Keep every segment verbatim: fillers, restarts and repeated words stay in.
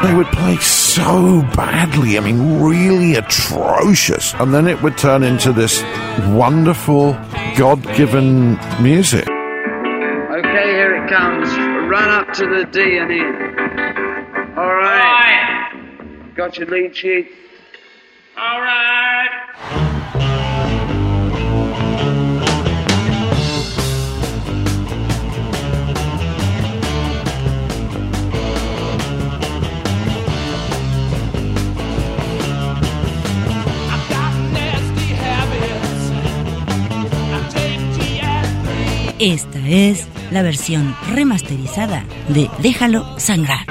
They would play so badly, I mean, really atrocious. And then it would turn into this wonderful, God-given music. Okay, here it comes. Run up to the D and in. All right. All right. Got your lead sheet? All right. Esta es la versión remasterizada de Déjalo Sangrar.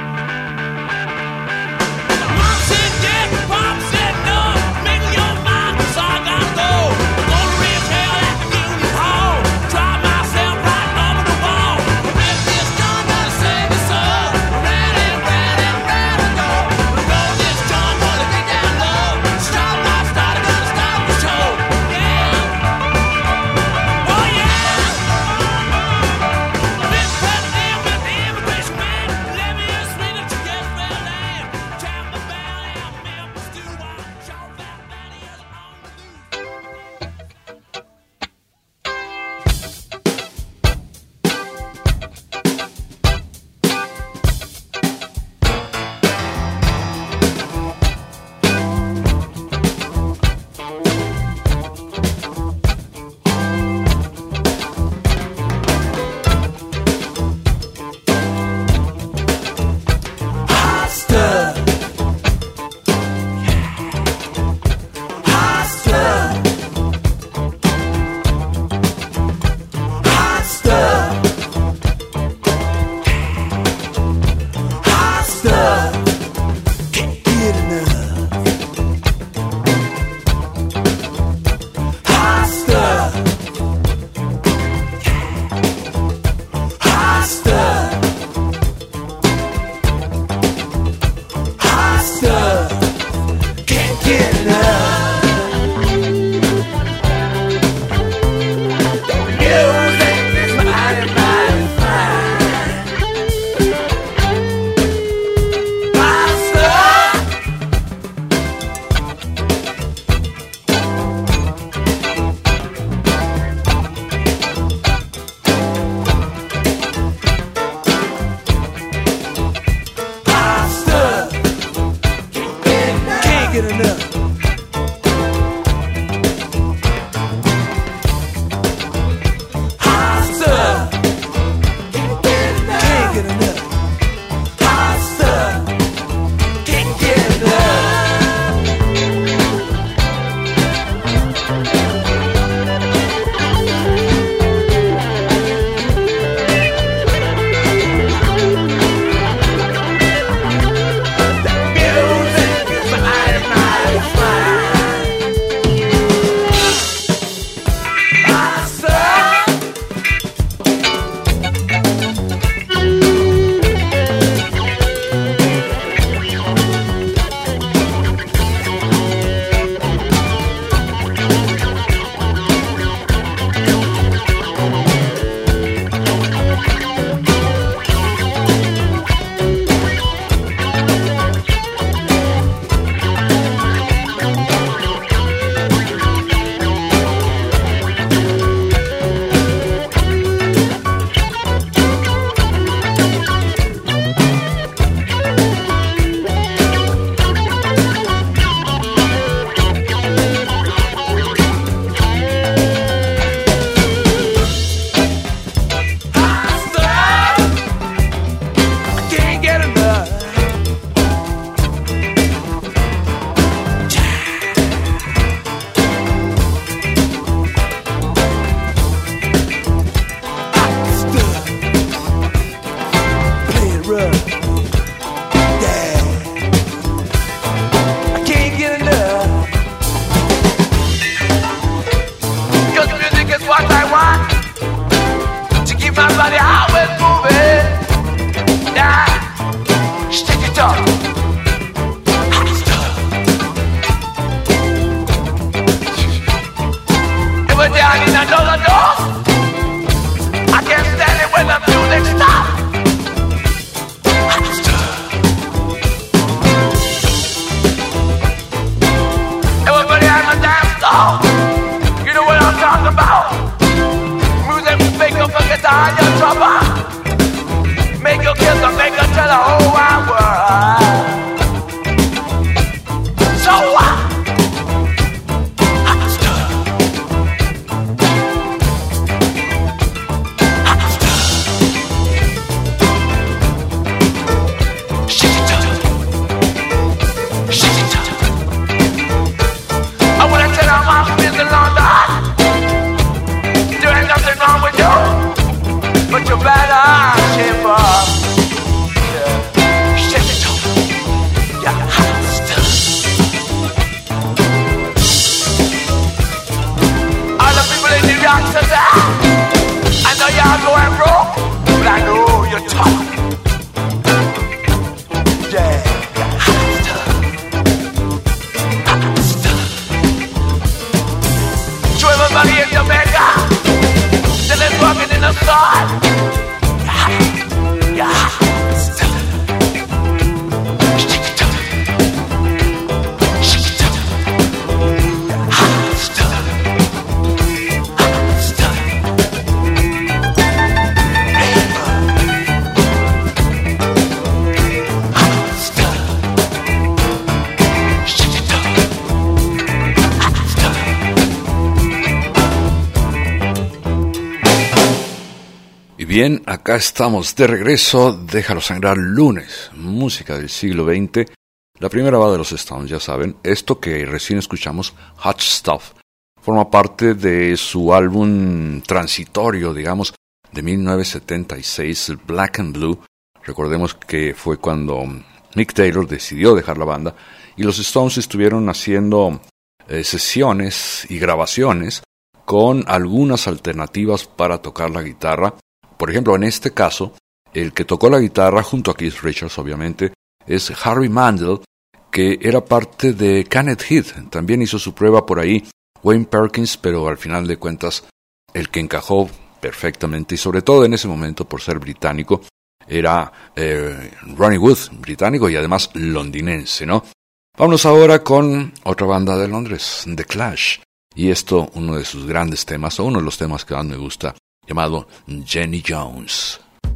bien, acá estamos de regreso. Déjalo sangrar lunes, música del siglo veinte. La primera va de los Stones, ya saben. Esto que recién escuchamos, Hot Stuff, forma parte de su álbum transitorio, digamos, de mil novecientos setenta y seis, Black and Blue. Recordemos que fue cuando Mick Taylor decidió dejar la banda y los Stones estuvieron haciendo eh, sesiones y grabaciones con algunas alternativas para tocar la guitarra. Por ejemplo, en este caso, el que tocó la guitarra junto a Keith Richards, obviamente, es Harry Mandel, que era parte de Kenneth Heath. También hizo su prueba por ahí Wayne Perkins, pero al final de cuentas, el que encajó perfectamente, y sobre todo en ese momento, por ser británico, era eh, Ronnie Wood, británico y además londinense, ¿no? Vámonos ahora con otra banda de Londres, The Clash, y esto, uno de sus grandes temas, o uno de los temas que más me gusta, llamado Jenny Jones.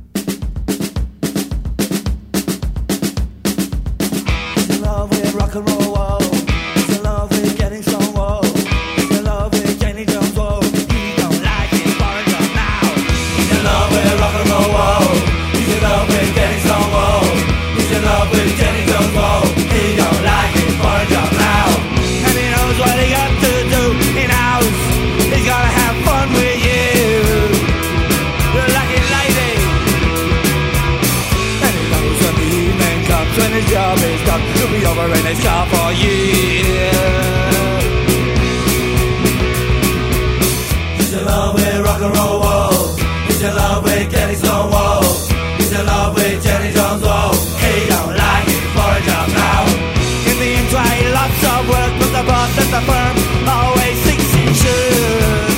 Job is done, he'll be over in his car for years. He's in love with rock and roll, whoa. He's in love with Kenny Stonewall. He's in love with Jenny Jones, whoa. He don't like it for a job now. In the end, lots of work, but the boss at the firm always thinks he should.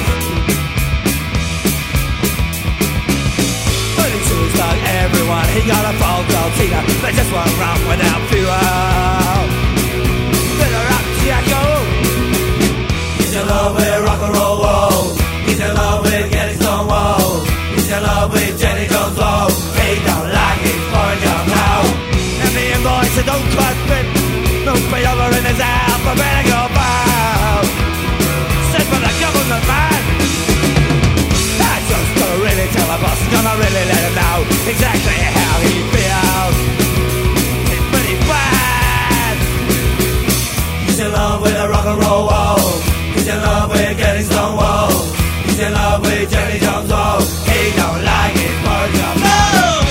But he seems like everyone, he got a fault, I'll see that. They just won't run without fuel. Better rock, Jacko. He's in love with rock and roll, whoa. He's in love with Kenny Stonewall. He's in love with Jenny Jones, whoa. He don't like his foreign job now. And the invoice that don't quite fit. No pay over in his alphabetical bow. Sent for the government man. I just gotta really tell the boss, gonna really let him know exactly how he feels. It's pretty bad. He's in love with a rock and roll wall. He's in love with getting Stonewall. He's in love with Jenny Jones, oh. He don't like it for a job. No!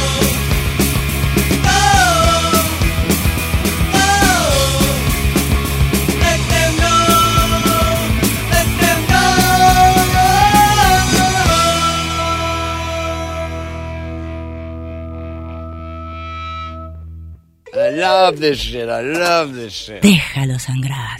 I love this shit, I love this shit. Déjalo sangrar.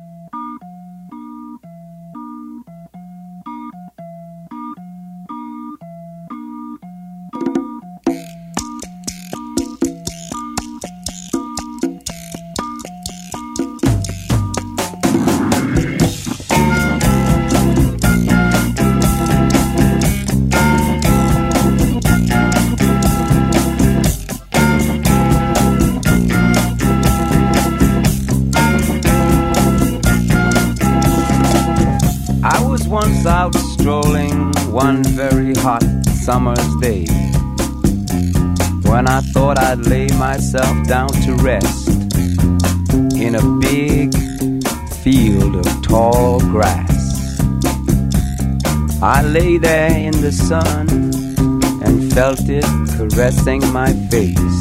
Out strolling one very hot summer's day, when I thought I'd lay myself down to rest in a big field of tall grass. I lay there in the sun and felt it caressing my face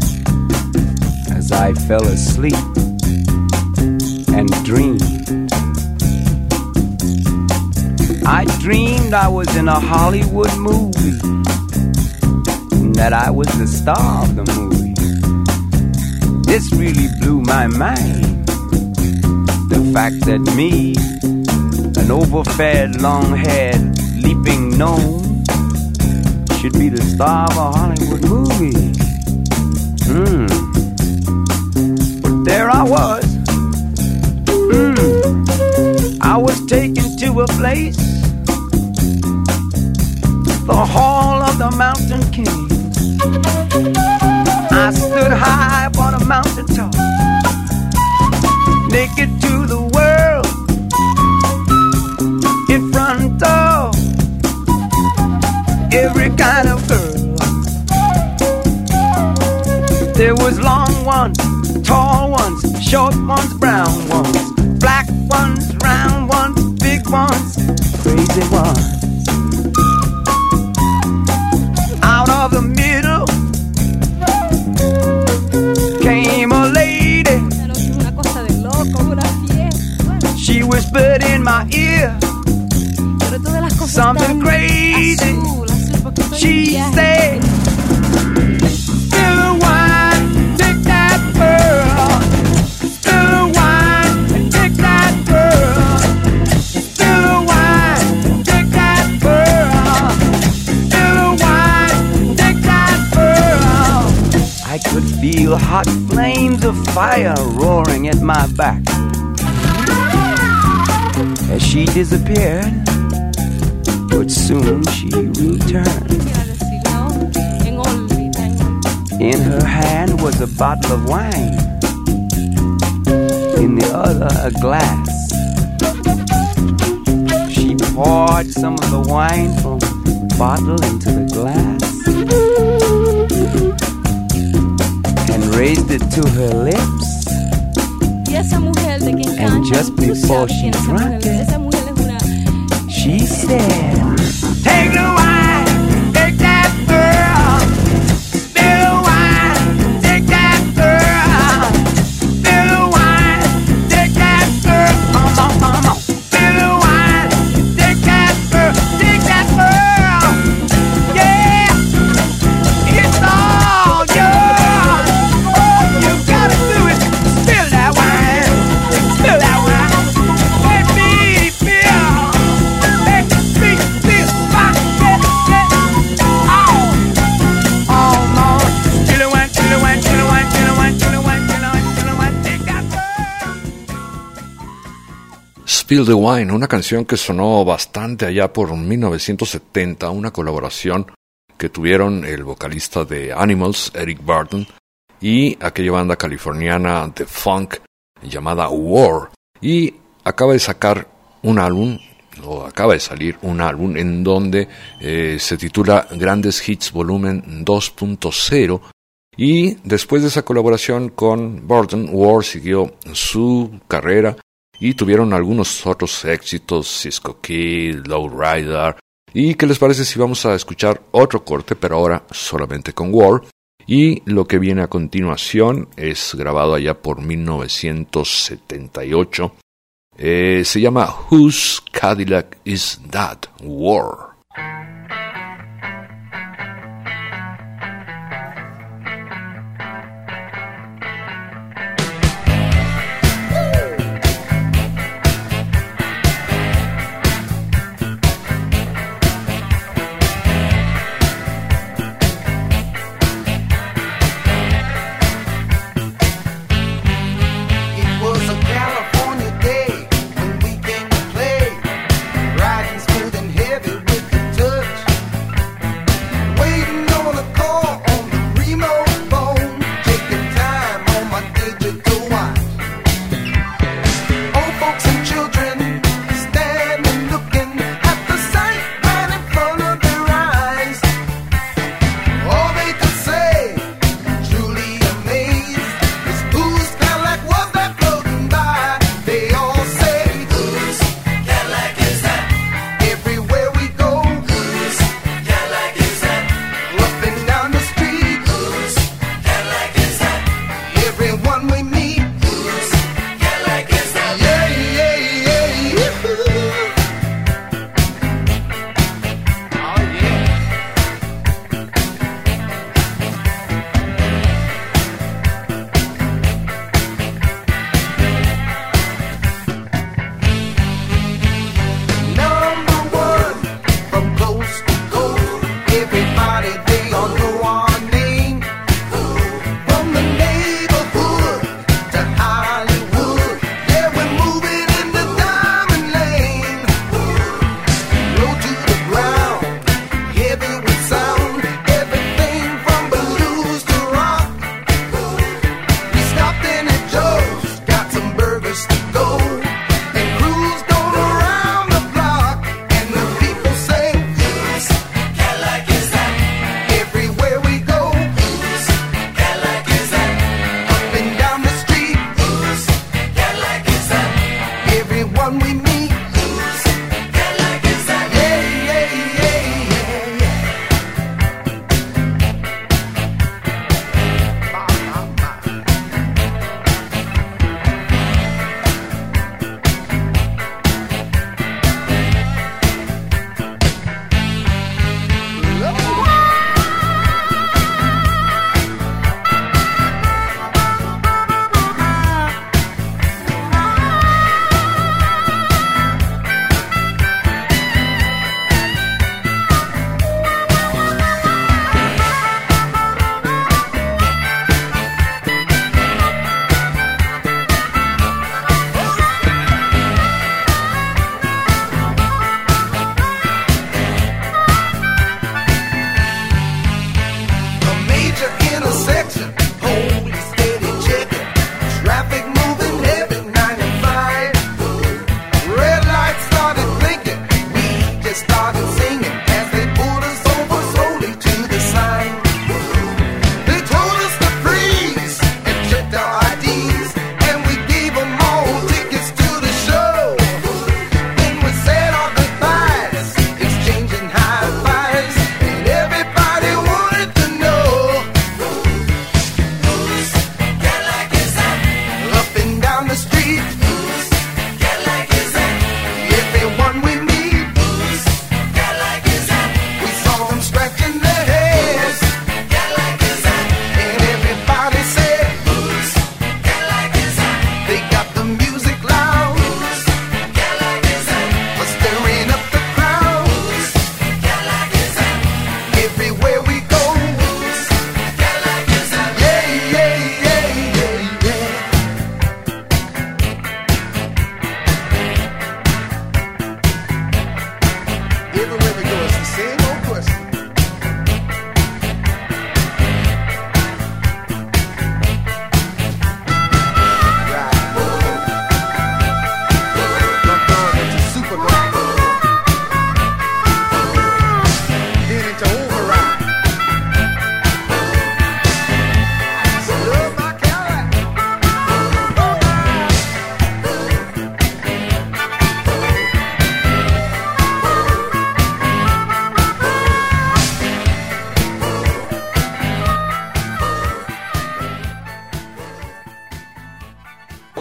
as I fell asleep and dreamed. I dreamed I was in a Hollywood movie, and that I was the star of the movie. This really blew my mind, the fact that me, an overfed, long-haired, leaping gnome, should be the star of a Hollywood movie. Hmm. But there I was. Hmm. I was taken to a place, the Hall of the Mountain King. I stood high upon a mountain top, naked to the world, in front of every kind of There was long ones, tall ones, short ones, brown ones, black ones, round ones, big ones, crazy ones. Out of the middle came a lady. She whispered in my ear something crazy. She said, spill the wine, take that pearl. Spill the wine and take that pearl. Spill the wine, take that pearl. Spill the wine, take that pearl. I could feel hot flames of fire roaring at my back. As she disappeared, but soon she returned. In her hand was a bottle of wine, in the other a glass. She poured some of the wine from the bottle into the glass and raised it to her lips. And just before she drank it, she said, take the wine, take that pearl. Spill the wine, take that pearl. Spill the wine, take that pearl. Come on, come on. Spill the wine, take that pearl, take that pearl. Yeah, it's all yours. You gotta do it. Spill that wine, spill that wine. Let me feel. Let me feel my head, head. Oh, oh no. Spill the wine, spill the wine, spill the wine, spill the wine, spill the wine, spill the wine, spill the wine. Take that pearl. Spill the Wine, una canción que sonó bastante allá por mil novecientos setenta, una colaboración que tuvieron el vocalista de Animals, Eric Burdon, y aquella banda californiana de funk llamada War. Y acaba de sacar un álbum, o acaba de salir un álbum en donde eh, se titula Grandes Hits Volumen dos punto cero. Y después de esa colaboración con Burdon, War siguió su carrera y tuvieron algunos otros éxitos, Cisco Kid, Lowrider. ¿Y qué les parece si vamos a escuchar otro corte, pero ahora solamente con War? Y lo que viene a continuación es grabado allá por mil novecientos setenta y ocho. Eh, se llama Whose Cadillac Is That? War. It was a California day when we came to play, riding smooth and heavy with the tug.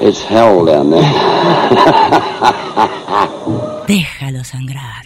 It's hell down there. Déjalo sangrar.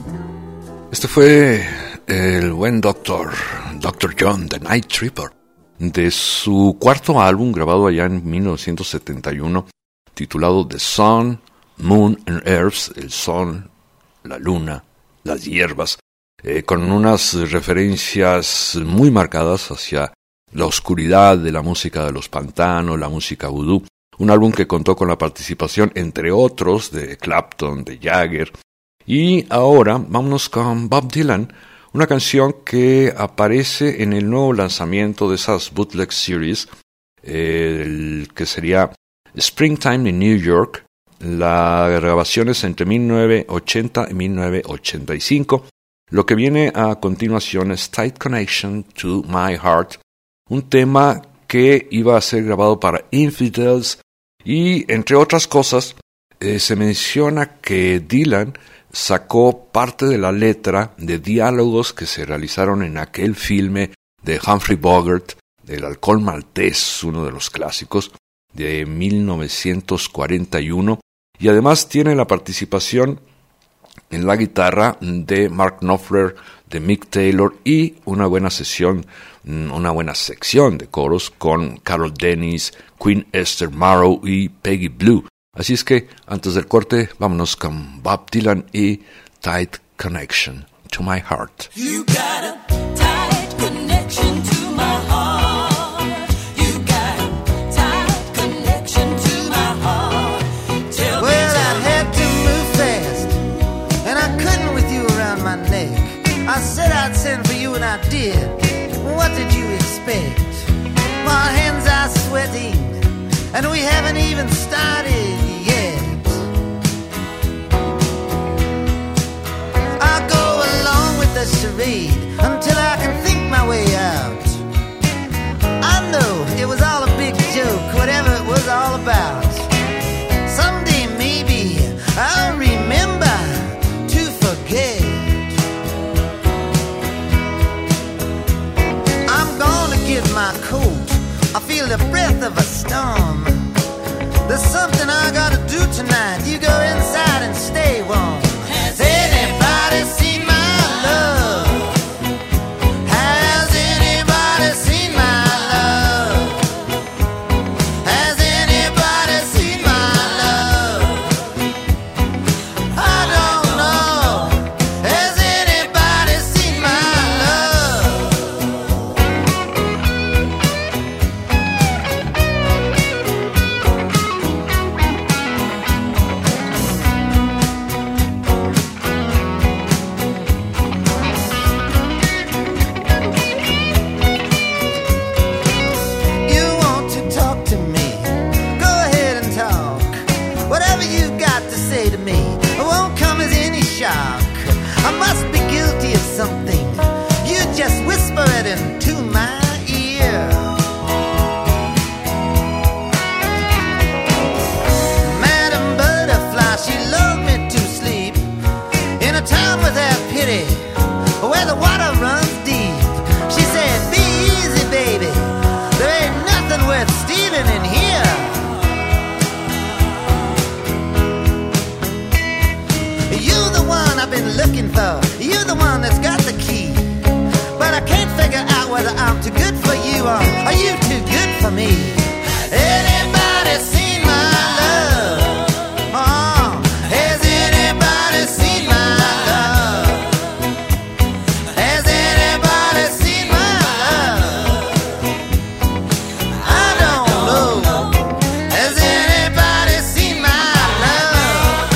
Este fue el buen Doctor, Doctor John, The Night Tripper, de su cuarto álbum grabado allá en mil novecientos setenta y uno, titulado The Sun, Moon and Earth, el sol, la luna, las hierbas, eh, con unas referencias muy marcadas hacia la oscuridad de la música de los pantanos, la música vudú. Un álbum que contó con la participación, entre otros, de Clapton, de Jagger. Y ahora vámonos con Bob Dylan, una canción que aparece en el nuevo lanzamiento de esas bootleg series, eh, el que sería Springtime in New York. La grabación es entre mil novecientos ochenta y mil novecientos ochenta y cinco. Lo que viene a continuación es Tight Connection to My Heart, un tema que iba a ser grabado para Infidels y, entre otras cosas, eh, se menciona que Dylan sacó parte de la letra de diálogos que se realizaron en aquel filme de Humphrey Bogart, El alcohol maltés, uno de los clásicos, de mil novecientos cuarenta y uno, y además tiene la participación en la guitarra de Mark Knopfler, de Mick Taylor y una buena sesión, una buena sección de coros con Carol Dennis, Queen Esther Marrow y Peggy Blue. Así es que antes del corte vámonos con Bob Dylan y Tight Connection to My Heart. You got a tight connection to my heart. You got a tight connection to my heart. Tell Well, me, I had to move fast, and I couldn't with you around my neck. I said I'd send for you, and I did. What did you expect? My hands are sweating, and we haven't even started yet. I go along with the charade until I can think my way out. I know it was all a big joke, whatever it was all about. Someday maybe I'll remember to forget. I'm gonna get my coat. I feel the breath of a storm. There's something I gotta do tonight. You go inside and stay warm. Has anybody seen my love? Has anybody seen my love? Has anybody seen my love? I don't know. Has anybody seen my love? You want to talk to me? Go ahead and talk. Whatever you got to say to me, it won't come as any shock. I must be guilty of something. You just whisper it into my ear. Madam Butterfly, she lulled me to sleep in a town without pity, where the water runs deep. She said, be easy, baby. There ain't nothing worth stealing in here. You're the one I've been looking for. You're the one that's got the key. But I can't figure out whether I'm too good for you or are you too good for me. Anybody seen my love? Oh, has anybody seen my love? Has anybody seen my love? I don't know. Has anybody seen my love?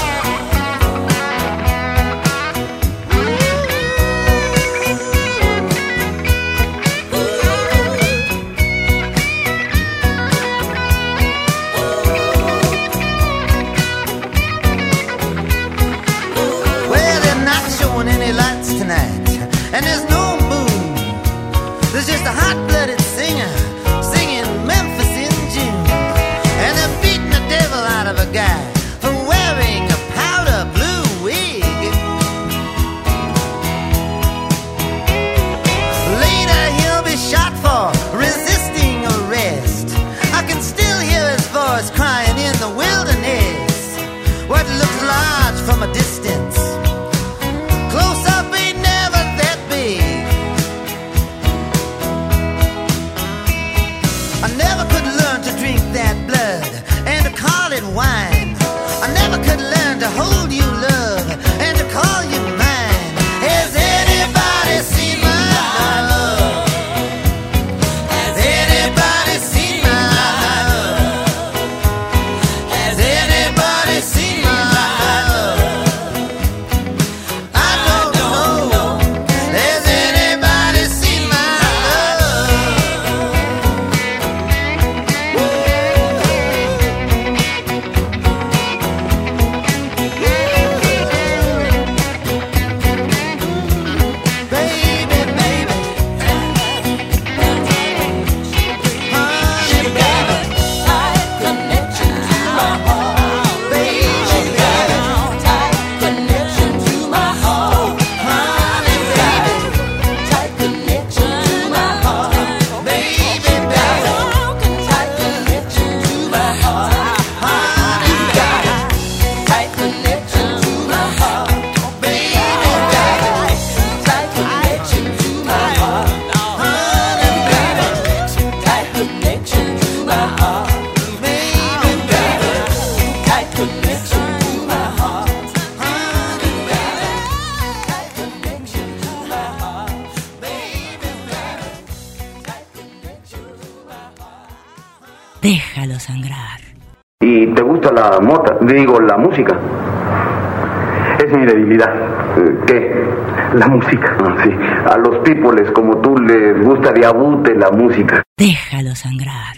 Déjalo sangrar. ¿Y te gusta la mota? Digo, la música. Es mi debilidad. ¿Qué? La música. Ah, sí. A los peoples como tú les gusta de abute la música. Déjalo sangrar.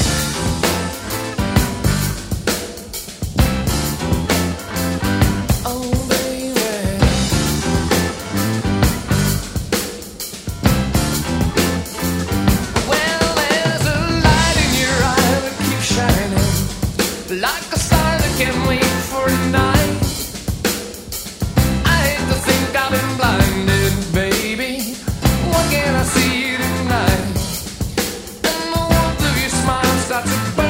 Like a star that can't wait for a night. I hate to think I've been blinded, baby. What can I see tonight? And the warmth of your smile starts to burn.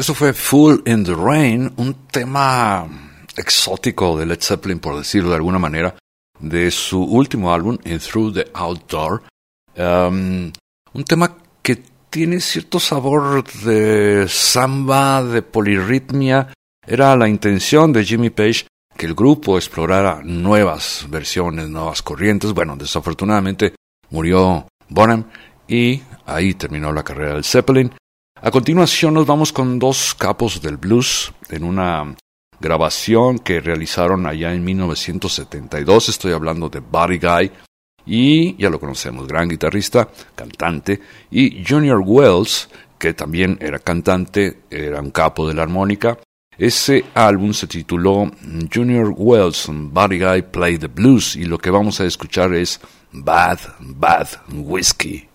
Eso fue Fool in the Rain, un tema exótico de Led Zeppelin, por decirlo de alguna manera, de su último álbum, In Through the Outdoor. Um, un tema que tiene cierto sabor de samba, de polirritmia. Era la intención de Jimmy Page que el grupo explorara nuevas versiones, nuevas corrientes. Bueno, desafortunadamente murió Bonham y ahí terminó la carrera del Zeppelin. A continuación nos vamos con dos capos del blues en una grabación que realizaron allá en mil novecientos setenta y dos. Estoy hablando de Buddy Guy y ya lo conocemos, gran guitarrista, cantante, y Junior Wells, que también era cantante, era un capo de la armónica. Ese álbum se tituló Junior Wells and Buddy Guy Play the Blues y lo que vamos a escuchar es Bad, Bad Whiskey.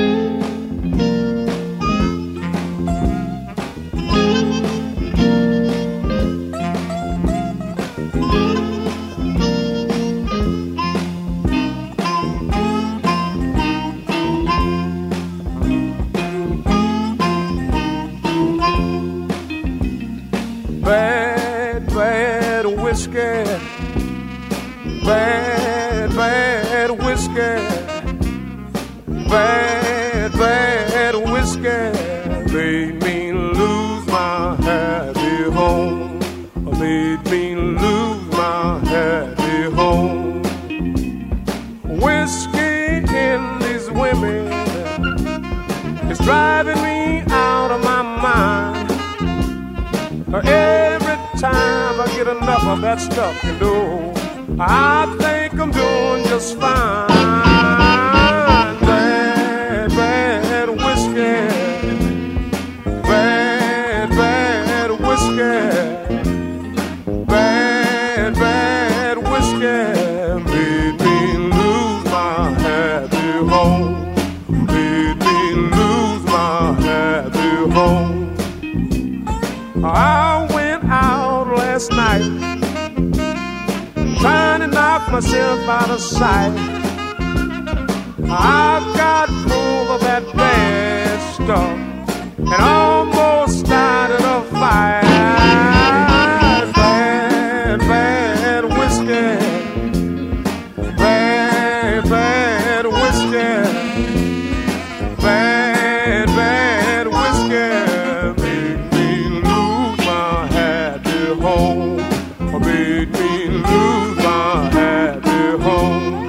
Bad, bad whiskey, bad, bad whiskey, bad, bad whiskey, made me lose my happy home, made me lose my happy home. Whiskey in these women is driving me out of my mind. Every time I get enough of that stuff, you know, I think I'm doing just fine. Bad, bad whiskey, bad, bad whiskey, bad, bad whiskey, made me lose my happy home, made me lose my happy home. I went out last night trying to knock myself out of sight. I got full of that bad stuff and almost started a fire. Bad, bad whiskey, bad, bad whiskey, bad, bad whiskey. Home, made me lose my happy home.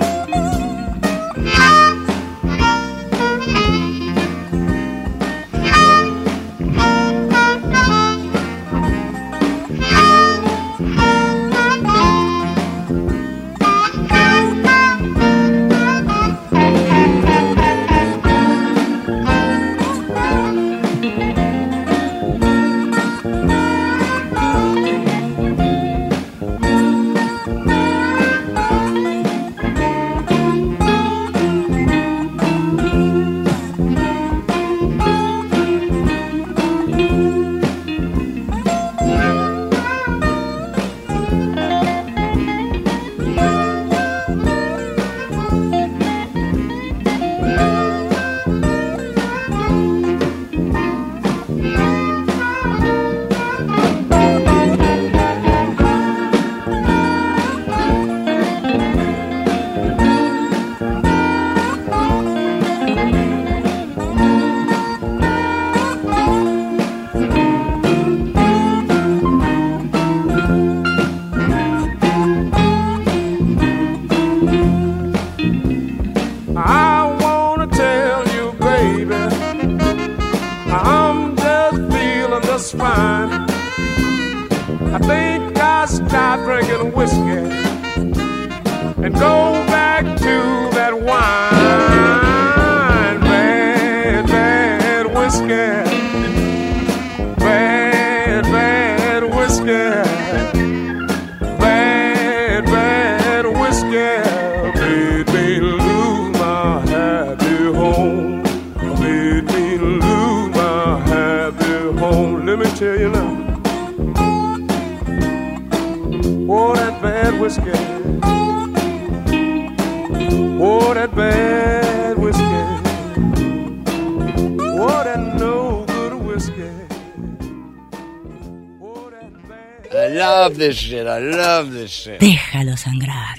love this shit. I love this shit. Déjalo sangrar.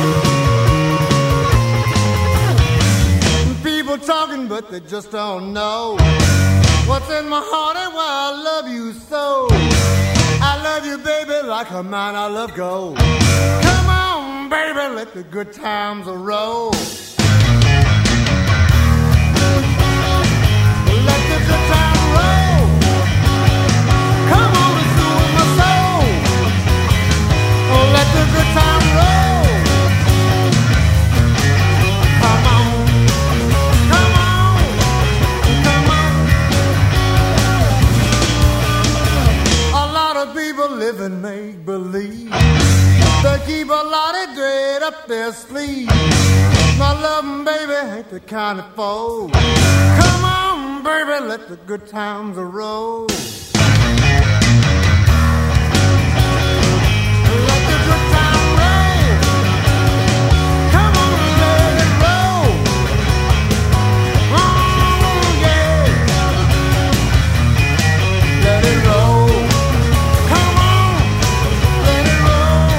People talking, but they just don't know what's in my heart and why I love you so. I love you, baby, like a man I love gold. Come on, baby, let the good times roll. Let the good times roll. Come on and soothe my soul. Oh, let the good times roll. Come on. Come on. Come on. A lot of people live in make-believe. They keep a lot of dread up their sleeve. My loving baby ain't the kind of foe. Come on, baby, let the good times roll. Let the good times roll. Come on, let it roll. Oh, yeah. Let it roll. Come on, let it roll.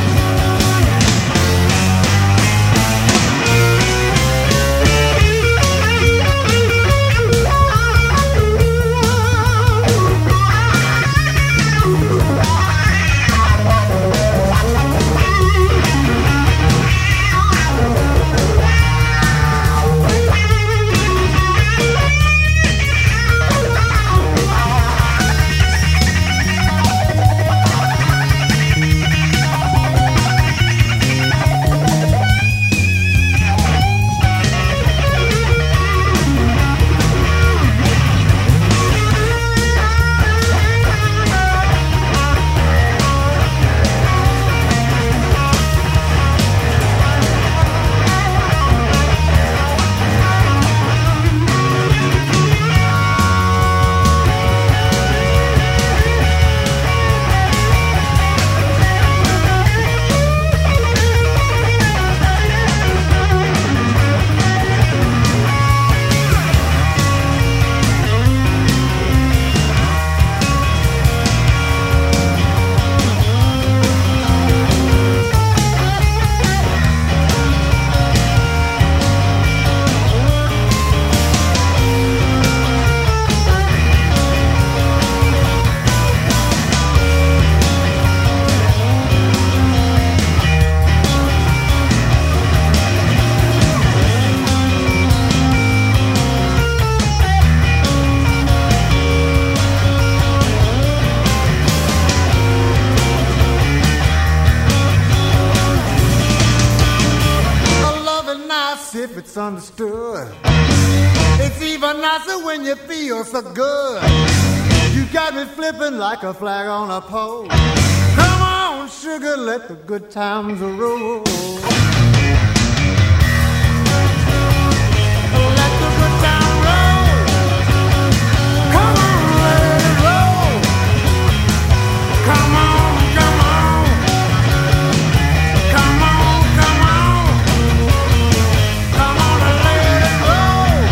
If it's understood, it's even nicer when you feel so good. You got me flipping like a flag on a pole. Come on, sugar, let the good times roll. Let the good times roll. Come on, let it roll. Come on, come on. Come on, come on. Come on and let it roll.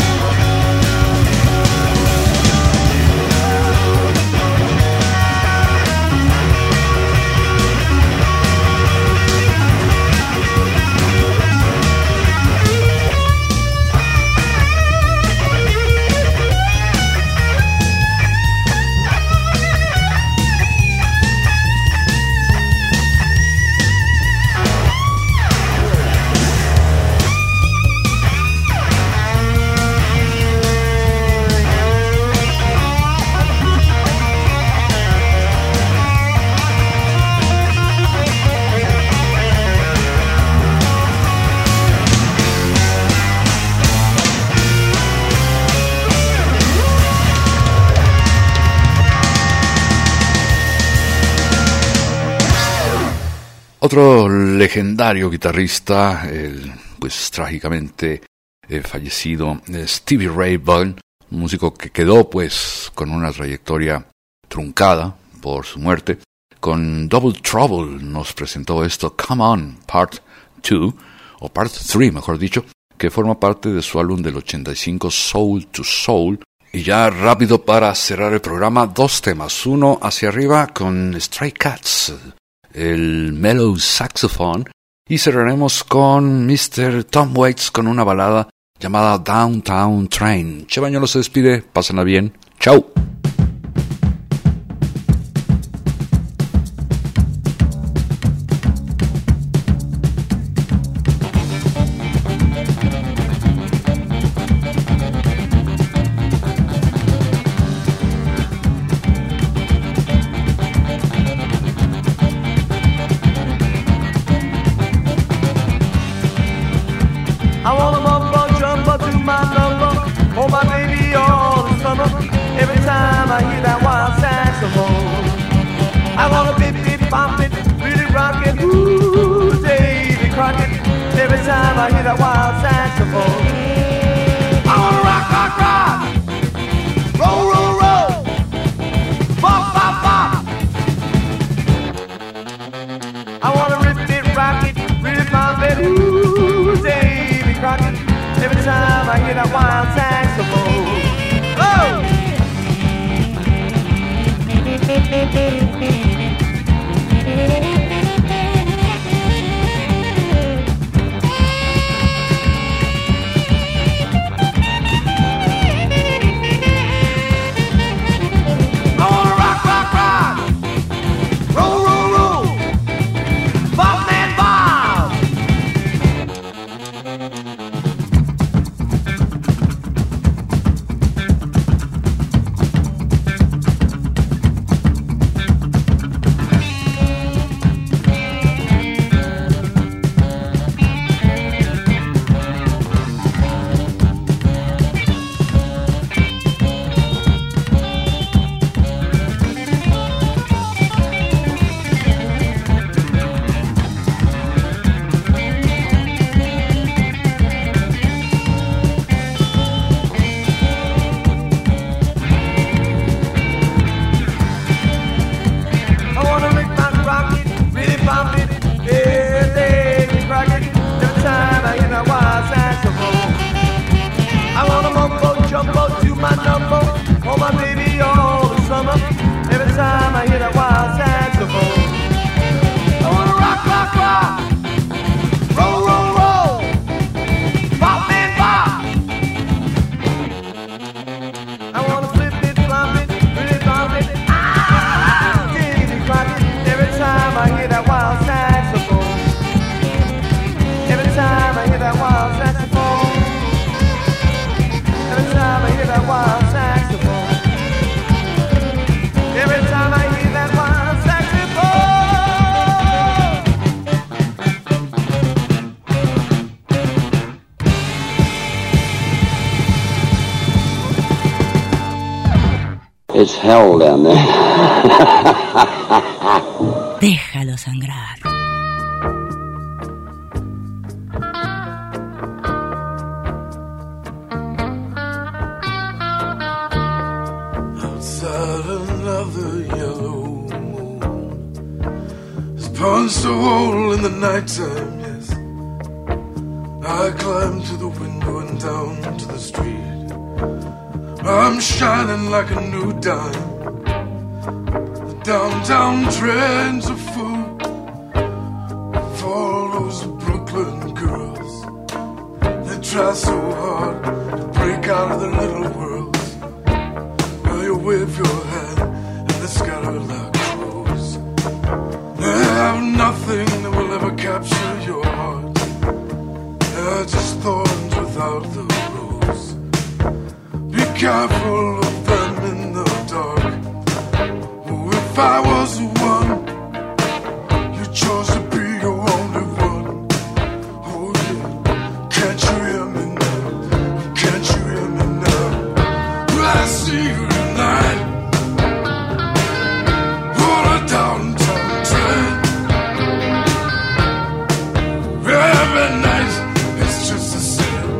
Otro legendario guitarrista, el pues trágicamente eh, fallecido eh, Stevie Ray Vaughan, un músico que quedó pues con una trayectoria truncada por su muerte. Con Double Trouble nos presentó esto, Come On, Part dos, o Part tres mejor dicho, que forma parte de su álbum del ochenta y cinco Soul to Soul, Y ya rápido para cerrar el programa, dos temas. Uno hacia arriba con Stray Cats, el mellow saxophone. Y cerraremos con mister Tom Waits con una balada llamada Downtown Train. Che Bañuelo se despide, pásenla bien. Chau. It's hell down there. Déjalo sangrar. Outside another yellow moon has punched a hole in the nighttime, yes. I climbed to the window and down to the street. I'm shining like a new dime. The downtown trains are full of all those Brooklyn girls. They try so hard to break out of their little worlds. Now you wave your hand and they scatter like crows. They have nothing that will ever capture your heart. They're just thorns without the rose. Be careful of them in the dark. Oh, if I was the one you chose to be your only one. Oh yeah, can't you hear me now? Can't you hear me now? I see you tonight on a downtown train. Every night it's just the same.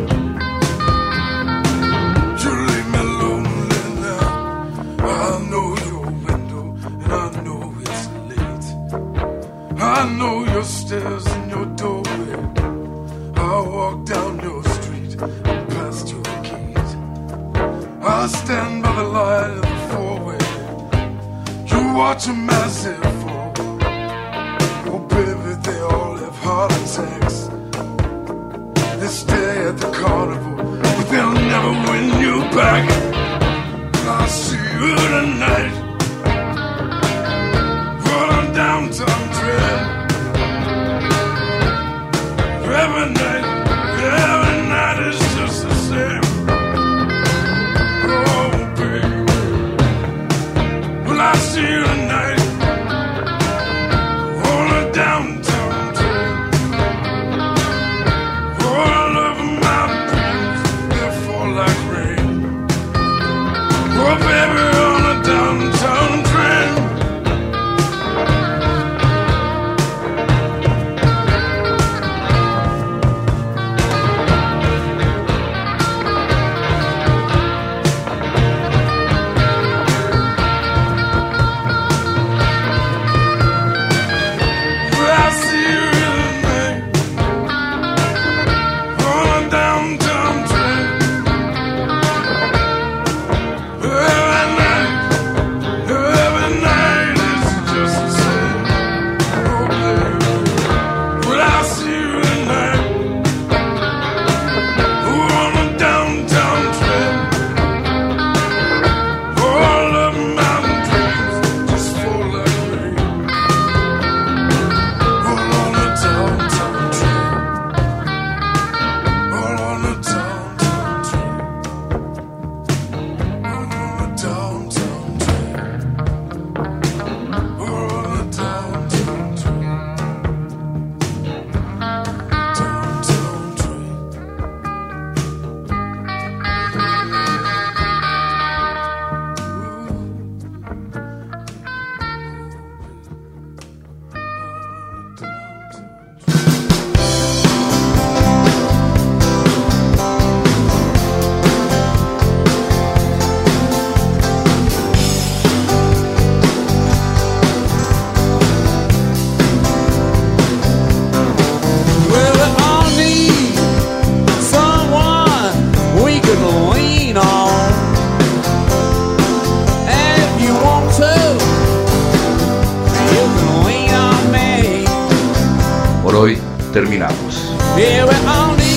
You leave me lonely now. I know your window and I know it's late. I know your stairs and your doorway. I walk down your street and past your gate. I I stand by the light of the four-way. You watch a massive fall. Oh baby, they all have heart attacks. They stay at the carnival, but they'll never win you back. I'll see you tonight, right on downtown trail. Every night, every night is just the same. Oh baby, well I see you tonight, on a downtown trail. All over my dreams, they fall like rain. Oh baby, on a downtown train. Well, I see you tonight, on a downtown train. Every night, every night is just the same. Oh baby, well I see you tonight, on a downtown train. All of my dreams just fall like rain. All on a downtown train. All on a downtown train. All on a downtown train. All on a downtown train. Downtown train. Well, we all need someone we can lean on. And if you want to, you can lean on me. Por hoy terminamos. Yeah, we all need